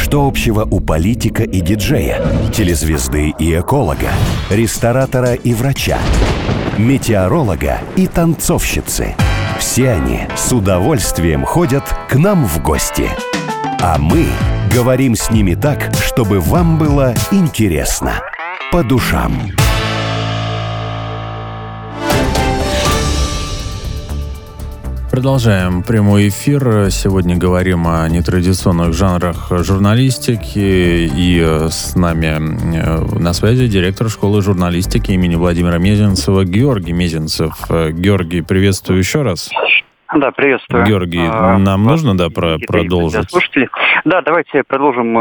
Что общего у политика и диджея, телезвезды и эколога, ресторатора и врача, метеоролога и танцовщицы? Все они с удовольствием ходят к нам в гости. А мы говорим с ними так, чтобы вам было интересно, по душам. Продолжаем прямой эфир. Сегодня говорим о нетрадиционных жанрах журналистики. И с нами на связи директор школы журналистики имени Владимира Мезенцева Георгий Мезенцев. Георгий, приветствую еще раз. Да, приветствую. Георгий, нам нужно продолжить? Да, давайте продолжим.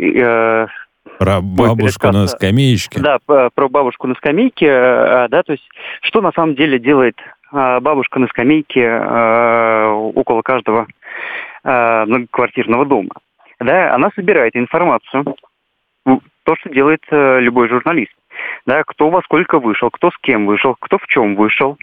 Про бабушку на скамеечке. Да, про бабушку на скамейке. Да, то есть, что на самом деле делает бабушка на скамейке около каждого многоквартирного дома. Да, она собирает информацию, то, что делает любой журналист. Да, кто во сколько вышел, кто с кем вышел, кто в чем вышел.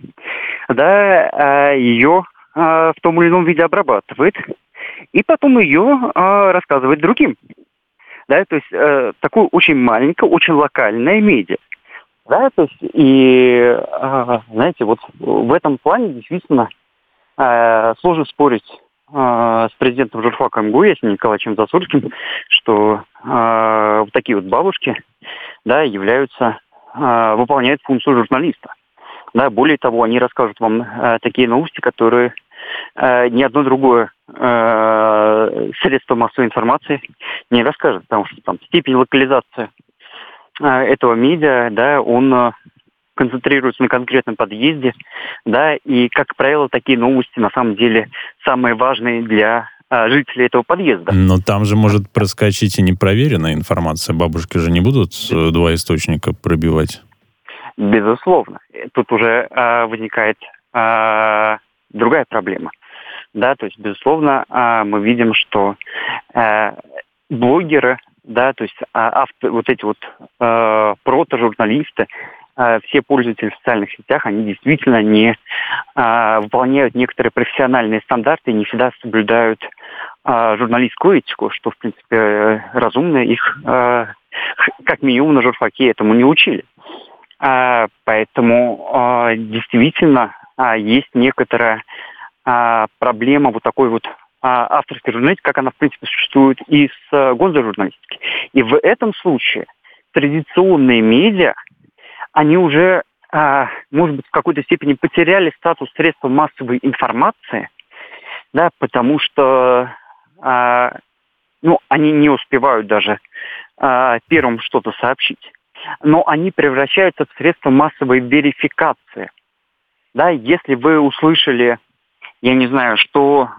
Да, ее в том или ином виде обрабатывает, и потом ее рассказывает другим. Да, то есть такое очень маленькое, очень локальное медиа. Да, то есть, и, знаете, вот в этом плане действительно сложно спорить с президентом журфака МГУ Ясенем Николаевичем Засульским, что вот такие вот бабушки, да, выполняют функцию журналиста. Да, более того, они расскажут вам такие новости, которые ни одно другое средство массовой информации не расскажет, потому что там степень локализации этого медиа, да, он концентрируется на конкретном подъезде, да, и, как правило, такие новости на самом деле самые важные для жителей этого подъезда. Но там же может проскочить и непроверенная информация. Бабушки же не будут два источника пробивать. Безусловно. Тут уже возникает другая проблема. Да, то есть, безусловно, мы видим, что блогеры, да, то есть вот эти вот протожурналисты, все пользователи в социальных сетях, они действительно не выполняют некоторые профессиональные стандарты и не всегда соблюдают журналистскую этику, что, в принципе, разумно. Их, как минимум, на журфаке этому не учили. Поэтому действительно есть некоторая проблема вот такой вот авторской журналистики, как она, в принципе, существует и с госжурналистикой. И в этом случае традиционные медиа, они уже, может быть, в какой-то степени потеряли статус средства массовой информации, да, потому что они не успевают даже первым что-то сообщить. Но они превращаются в средства массовой верификации. Да, если вы услышали, я не знаю, что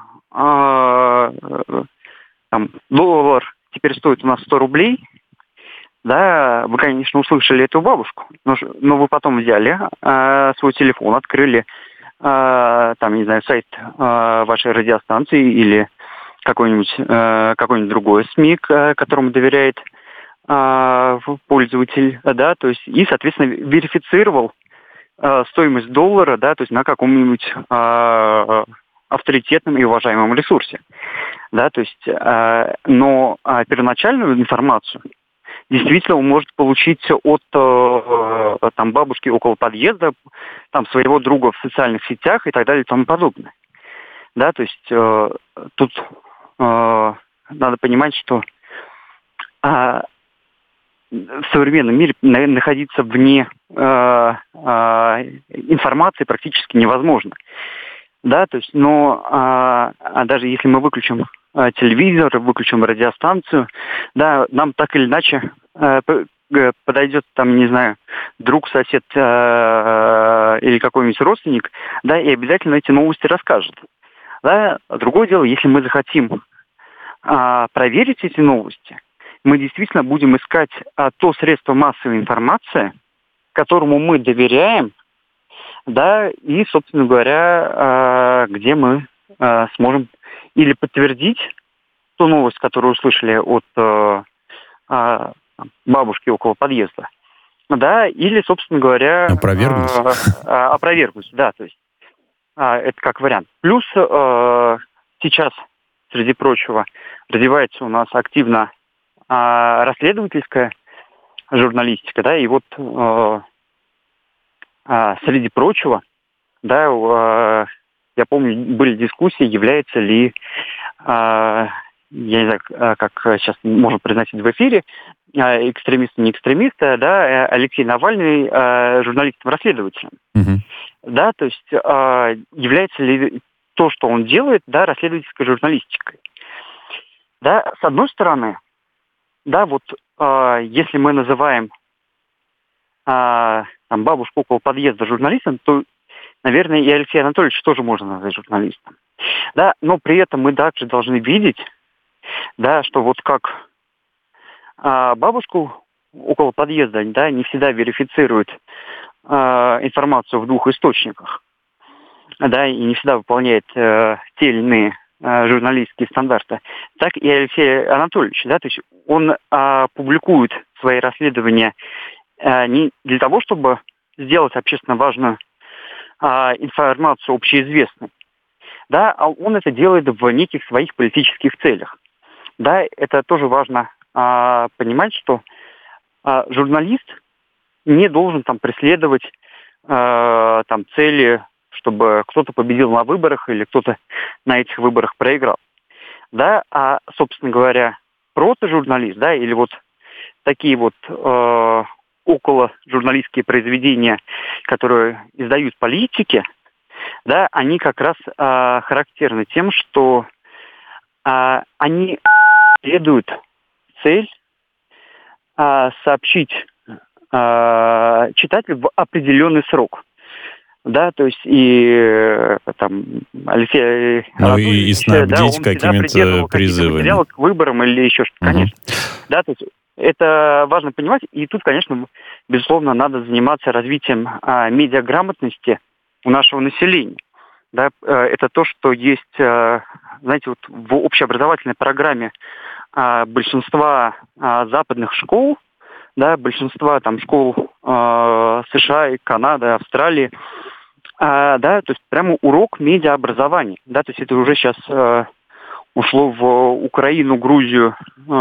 доллар теперь стоит у нас 100 рублей, да, вы, конечно, услышали эту бабушку, но вы потом взяли свой телефон, открыли, не знаю, сайт вашей радиостанции или какой-нибудь другой СМИ, которому доверяет пользователь, да, то есть, и, соответственно, верифицировал стоимость доллара, да, то есть на каком-нибудь авторитетном и уважаемом ресурсе, да, то есть, но первоначальную информацию действительно он может получить от бабушки около подъезда, своего друга в социальных сетях и так далее и тому подобное, да, то есть тут надо понимать, что в современном мире находиться вне информации практически невозможно. Да, то есть, но даже если мы выключим телевизор, выключим радиостанцию, да, нам так или иначе подойдет, не знаю, друг, сосед или какой-нибудь родственник, да, и обязательно эти новости расскажет. Да. Другое дело, если мы захотим проверить эти новости, мы действительно будем искать то средство массовой информации, которому мы доверяем, да, и, собственно говоря, где мы сможем или подтвердить ту новость, которую услышали от бабушки около подъезда, да, или, собственно говоря... Опровергнуть, да, то есть это как вариант. Плюс сейчас, среди прочего, развивается у нас активно расследовательская журналистика, да, и вот среди прочего, да, я помню, были дискуссии, является ли, я не знаю, как сейчас можно произносить в эфире, экстремист, не экстремист, да, Алексей Навальный журналистом-расследователем. Да, то есть является ли то, что он делает, да, расследовательской журналистикой. Да, с одной стороны, да, вот если мы называем там, бабушку около подъезда журналистом, то, наверное, и Алексея Анатольевича тоже можно назвать журналистом. Да, но при этом мы также должны видеть, да, что вот как бабушку около подъезда, да, не всегда верифицирует информацию в двух источниках, да, и не всегда выполняет те или иные журналистские стандарты, так и Алексей Анатольевич, да, то есть он публикует свои расследования не для того, чтобы сделать общественно важную информацию общеизвестной, да, а он это делает в неких своих политических целях. Да, это тоже важно понимать, что журналист не должен там преследовать там цели, чтобы кто-то победил на выборах или кто-то на этих выборах проиграл. Да, а, собственно говоря, протожурналист, да, или вот такие вот около журналистские произведения, которые издают политики, да, они как раз характерны тем, что они следуют цель сообщить читателю в определенный срок. Да, то есть и там Алексей Анатольевич, и снабдить да, какими-то призывами к выборам или еще что-то, конечно. Да, то есть это важно понимать, и тут, конечно, безусловно, надо заниматься развитием медиаграмотности у нашего населения. Да, это то, что есть, знаете, вот в общеобразовательной программе большинства западных школ, да, большинства там школ США, Канады, Австралии, да, то есть прямо урок медиаобразования, да, то есть это уже сейчас ушло в Украину, Грузию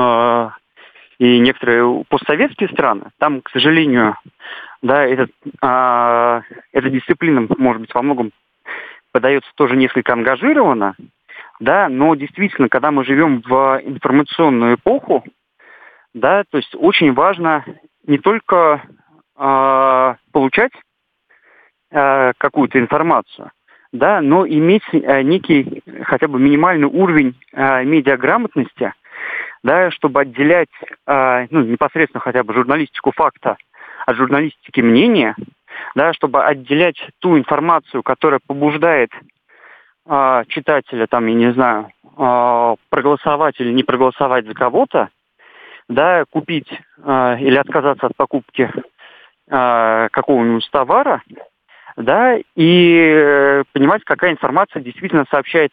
и некоторые постсоветские страны. Там, к сожалению, да, эта дисциплина, может быть, во многом подается тоже несколько ангажированно, да, но действительно, когда мы живем в информационную эпоху, да, то есть очень важно не только получать какую-то информацию, да, но иметь некий хотя бы минимальный уровень медиаграмотности, да, чтобы отделять непосредственно хотя бы журналистику факта от журналистики мнения, да, чтобы отделять ту информацию, которая побуждает читателя, там, я не знаю, проголосовать или не проголосовать за кого-то, да, купить или отказаться от покупки какого-нибудь товара, да, и понимать, какая информация действительно сообщает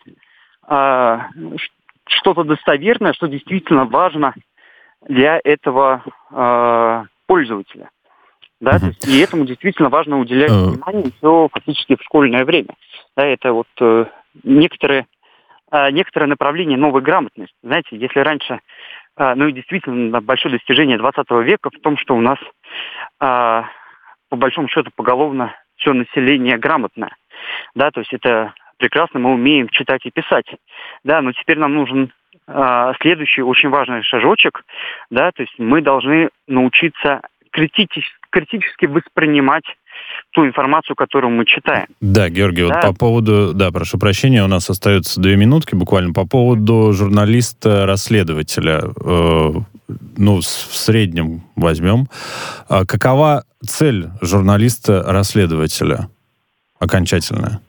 что-то достоверное, что действительно важно для этого пользователя. Да, то есть, и этому действительно важно уделять внимание все фактически в школьное время. Да, это вот некоторое направление новой грамотности. Знаете, если раньше, и действительно большое достижение 20 века в том, что у нас по большому счету поголовно все население грамотное. Да, то есть это прекрасно, мы умеем читать и писать. Да, но теперь нам нужен следующий очень важный шажочек. Да, то есть мы должны научиться критически воспринимать ту информацию, которую мы читаем. Да, Георгий, да. Вот по поводу... Да, прошу прощения, у нас остается 2 минутки буквально. По поводу журналиста-расследователя, в среднем возьмем. Какова цель журналиста-расследователя окончательная?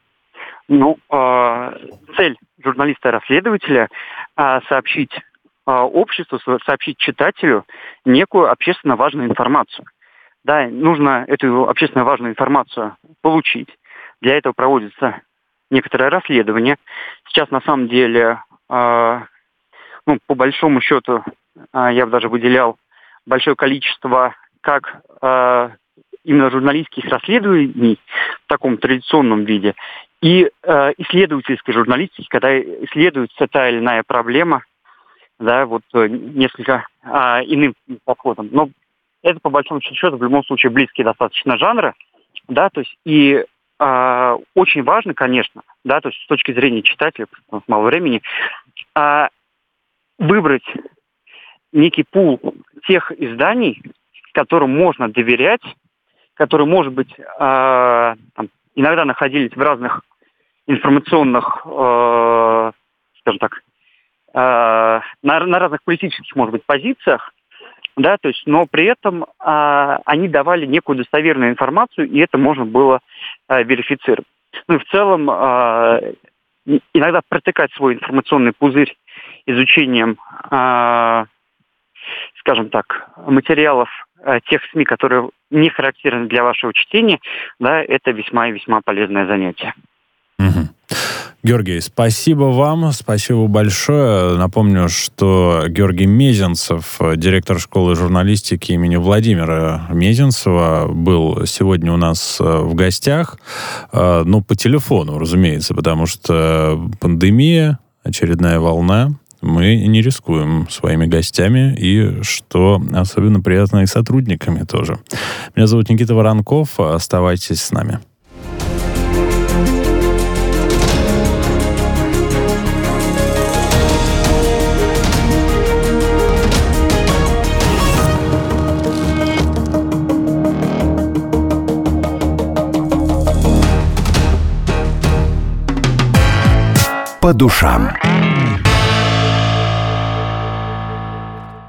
Цель журналиста-расследователя сообщить обществу, сообщить читателю некую общественно важную информацию. Да, нужно эту общественно важную информацию получить. Для этого проводится некоторое расследование. Сейчас, на самом деле, по большому счету, я бы даже выделял большое количество как именно журналистских расследований в таком традиционном виде и исследовательской журналистики, когда исследуется та или иная проблема, да, вот несколько иным подходом. Но это, по большому счету, в любом случае близкие достаточно жанры, да, то есть и очень важно, конечно, да, то есть с точки зрения читателя, потому что мало времени, выбрать некий пул тех изданий, которым можно доверять, которые, может быть, иногда находились в разных информационных, скажем так, на разных политических, может быть, позициях, да, то есть, но при этом они давали некую достоверную информацию, и это можно было верифицировать. Ну и в целом иногда протыкать свой информационный пузырь изучением, скажем так, материалов тех СМИ, которые не характерны для вашего чтения, да, это весьма и весьма полезное занятие. Угу. Георгий, спасибо вам, спасибо большое. Напомню, что Георгий Мезенцев, директор школы журналистики имени Владимира Мезенцева, был сегодня у нас в гостях, ну, по телефону, разумеется, потому что пандемия, очередная волна, мы не рискуем своими гостями, и, что особенно приятно, и сотрудниками тоже. Меня зовут Никита Воронков, оставайтесь с нами. По душам.